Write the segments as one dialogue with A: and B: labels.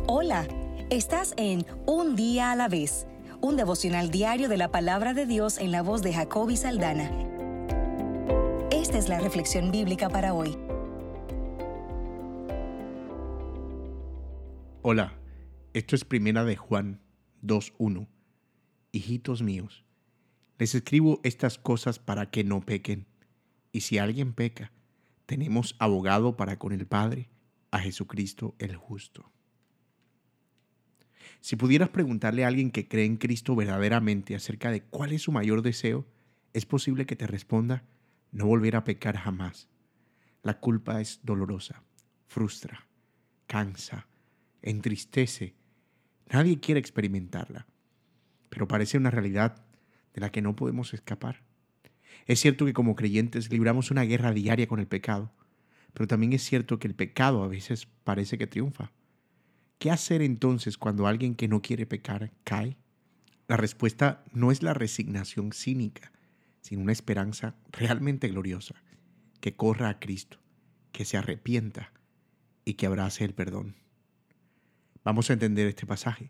A: Hola, estás en Un Día a la Vez, un devocional diario de la Palabra de Dios en la voz de Jacoby Saldaña. Esta es la reflexión bíblica para hoy.
B: Hola, esto es Primera de Juan 2:1. Hijitos míos, les escribo estas cosas para que no pequen. Y si alguien peca, tenemos abogado para con el Padre, a Jesucristo el justo. Si pudieras preguntarle a alguien que cree en Cristo verdaderamente acerca de cuál es su mayor deseo, es posible que te responda: no volver a pecar jamás. La culpa es dolorosa, frustra, cansa, entristece. Nadie quiere experimentarla, pero parece una realidad de la que no podemos escapar. Es cierto que como creyentes libramos una guerra diaria con el pecado, pero también es cierto que el pecado a veces parece que triunfa. ¿Qué hacer entonces cuando alguien que no quiere pecar cae? La respuesta no es la resignación cínica, sino una esperanza realmente gloriosa, que corra a Cristo, que se arrepienta y que abrace el perdón. Vamos a entender este pasaje.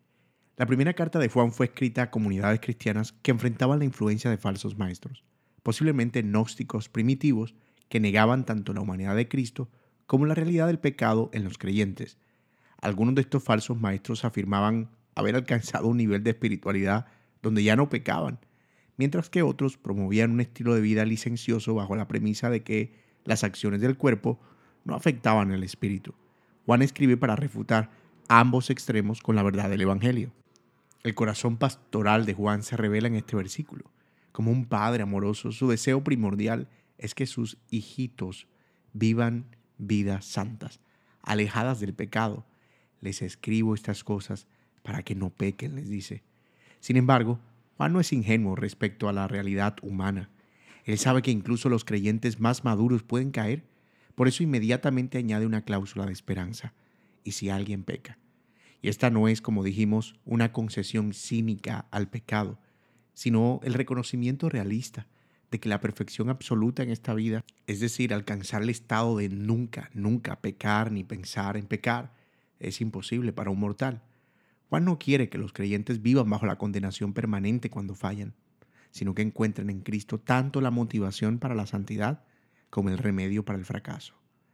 B: La primera carta de Juan fue escrita a comunidades cristianas que enfrentaban la influencia de falsos maestros, posiblemente gnósticos primitivos que negaban tanto la humanidad de Cristo como la realidad del pecado en los creyentes. Algunos de estos falsos maestros afirmaban haber alcanzado un nivel de espiritualidad donde ya no pecaban, mientras que otros promovían un estilo de vida licencioso bajo la premisa de que las acciones del cuerpo no afectaban el espíritu. Juan escribe para refutar ambos extremos con la verdad del Evangelio. El corazón pastoral de Juan se revela en este versículo. Como un padre amoroso, su deseo primordial es que sus hijitos vivan vidas santas, alejadas del pecado. Les escribo estas cosas para que no pequen, les dice. Sin embargo, Juan no es ingenuo respecto a la realidad humana. Él sabe que incluso los creyentes más maduros pueden caer. Por eso inmediatamente añade una cláusula de esperanza. ¿Y si alguien peca? Y esta no es, como dijimos, una concesión cínica al pecado, sino el reconocimiento realista de que la perfección absoluta en esta vida, es decir, alcanzar el estado de nunca pecar ni pensar en pecar, es imposible para un mortal. Juan no quiere que los creyentes vivan bajo la condenación permanente cuando fallan, sino que encuentren en Cristo tanto la motivación para la santidad como el remedio para el fracaso.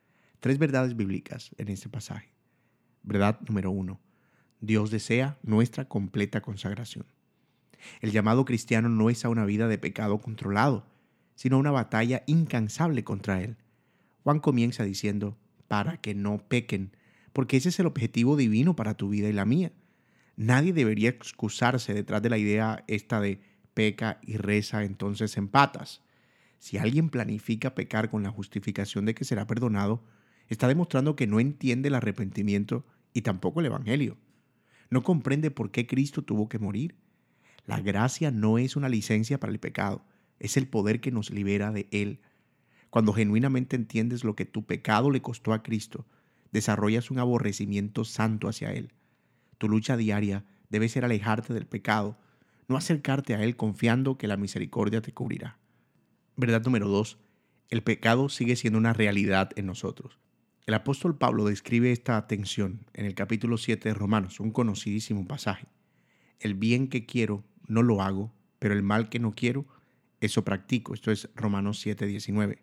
B: 3 verdades bíblicas en este pasaje. Verdad número 1. Dios desea nuestra completa consagración. El llamado cristiano no es a una vida de pecado controlado, sino a una batalla incansable contra él. Juan comienza diciendo, para que no pequen, porque ese es el objetivo divino para tu vida y la mía. Nadie debería excusarse detrás de la idea esta de peca y reza, entonces empatas. Si alguien planifica pecar con la justificación de que será perdonado, está demostrando que no entiende el arrepentimiento y tampoco el Evangelio. No comprende por qué Cristo tuvo que morir. La gracia no es una licencia para el pecado, es el poder que nos libera de él. Cuando genuinamente entiendes lo que tu pecado le costó a Cristo, desarrollas un aborrecimiento santo hacia él. Tu lucha diaria debe ser alejarte del pecado, no acercarte a él confiando que la misericordia te cubrirá. Verdad número 2. El pecado sigue siendo una realidad en nosotros. El apóstol Pablo describe esta tensión en el capítulo 7 de Romanos, un conocidísimo pasaje. El bien que quiero no lo hago, pero el mal que no quiero, eso practico. Esto es Romanos 7:19.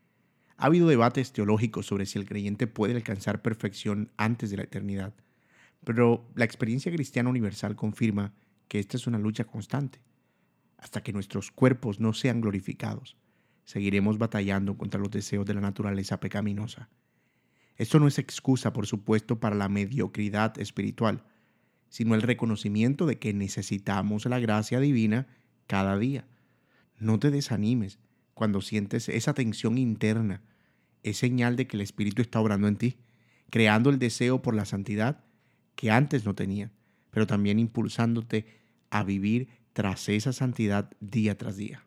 B: Ha habido debates teológicos sobre si el creyente puede alcanzar perfección antes de la eternidad, pero la experiencia cristiana universal confirma que esta es una lucha constante. Hasta que nuestros cuerpos no sean glorificados, seguiremos batallando contra los deseos de la naturaleza pecaminosa. Esto no es excusa, por supuesto, para la mediocridad espiritual, sino el reconocimiento de que necesitamos la gracia divina cada día. No te desanimes cuando sientes esa tensión interna. Es señal de que el Espíritu está obrando en ti, creando el deseo por la santidad que antes no tenía, pero también impulsándote a vivir tras esa santidad día tras día.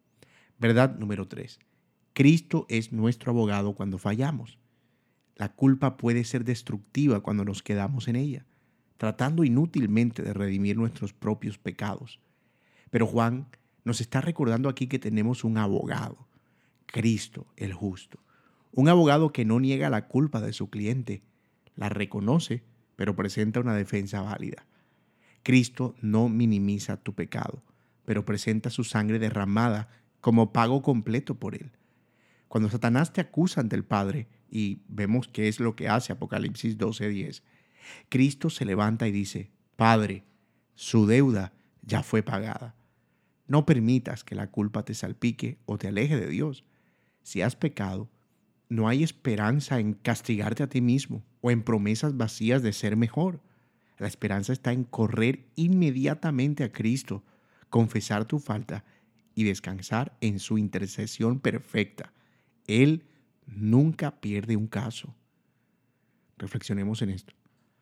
B: Verdad número 3. Cristo es nuestro abogado cuando fallamos. La culpa puede ser destructiva cuando nos quedamos en ella, tratando inútilmente de redimir nuestros propios pecados. Pero Juan nos está recordando aquí que tenemos un abogado, Cristo el justo. Un abogado que no niega la culpa de su cliente, la reconoce, pero presenta una defensa válida. Cristo no minimiza tu pecado, pero presenta su sangre derramada como pago completo por él. Cuando Satanás te acusa ante el Padre, y vemos qué es lo que hace Apocalipsis 12:10, Cristo se levanta y dice: Padre, su deuda ya fue pagada. No permitas que la culpa te salpique o te aleje de Dios. Si has pecado, no hay esperanza en castigarte a ti mismo o en promesas vacías de ser mejor. La esperanza está en correr inmediatamente a Cristo, confesar tu falta y descansar en su intercesión perfecta. Él nunca pierde un caso. Reflexionemos en esto.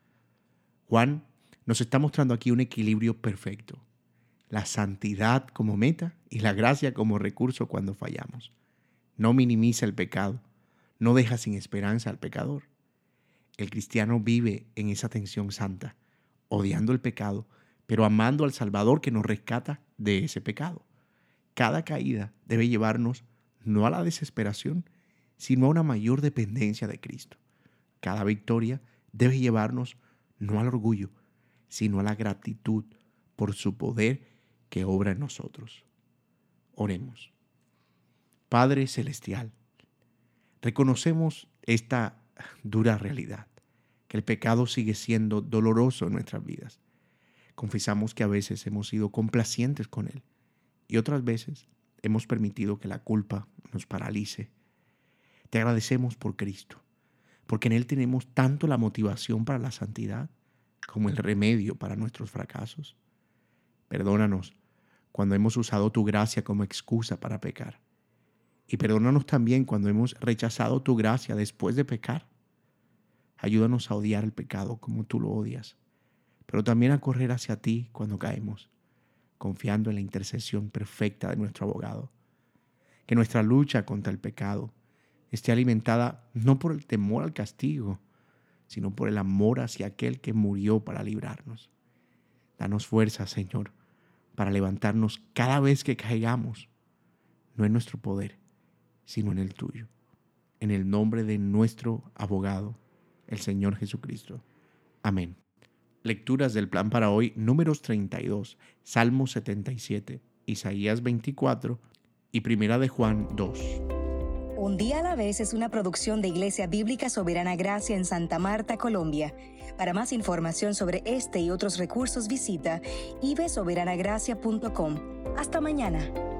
B: Juan nos está mostrando aquí un equilibrio perfecto. La santidad como meta y la gracia como recurso cuando fallamos. No minimiza el pecado, no deja sin esperanza al pecador. El cristiano vive en esa tensión santa, odiando el pecado, pero amando al Salvador que nos rescata de ese pecado. Cada caída debe llevarnos no a la desesperación, sino a una mayor dependencia de Cristo. Cada victoria debe llevarnos no al orgullo, sino a la gratitud por su poder que obra en nosotros. Oremos. Padre Celestial, reconocemos esta dura realidad, que el pecado sigue siendo doloroso en nuestras vidas. Confesamos que a veces hemos sido complacientes con él y otras veces hemos permitido que la culpa nos paralice. Te agradecemos por Cristo, porque en él tenemos tanto la motivación para la santidad como el remedio para nuestros fracasos. Perdónanos cuando hemos usado tu gracia como excusa para pecar. Y perdónanos también cuando hemos rechazado tu gracia después de pecar. Ayúdanos a odiar el pecado como tú lo odias, pero también a correr hacia ti cuando caemos, confiando en la intercesión perfecta de nuestro abogado. Que nuestra lucha contra el pecado esté alimentada no por el temor al castigo, sino por el amor hacia aquel que murió para librarnos. Danos fuerza, Señor, para levantarnos cada vez que caigamos, no en nuestro poder, sino en el tuyo. En el nombre de nuestro abogado, el Señor Jesucristo. Amén. Lecturas del plan para hoy, Números 32, Salmo 77, Isaías 24 y Primera de Juan 2.
A: Un día a la vez es una producción de Iglesia Bíblica Soberana Gracia en Santa Marta, Colombia. Para más información sobre este y otros recursos visita ibsoberanagracia.com. Hasta mañana.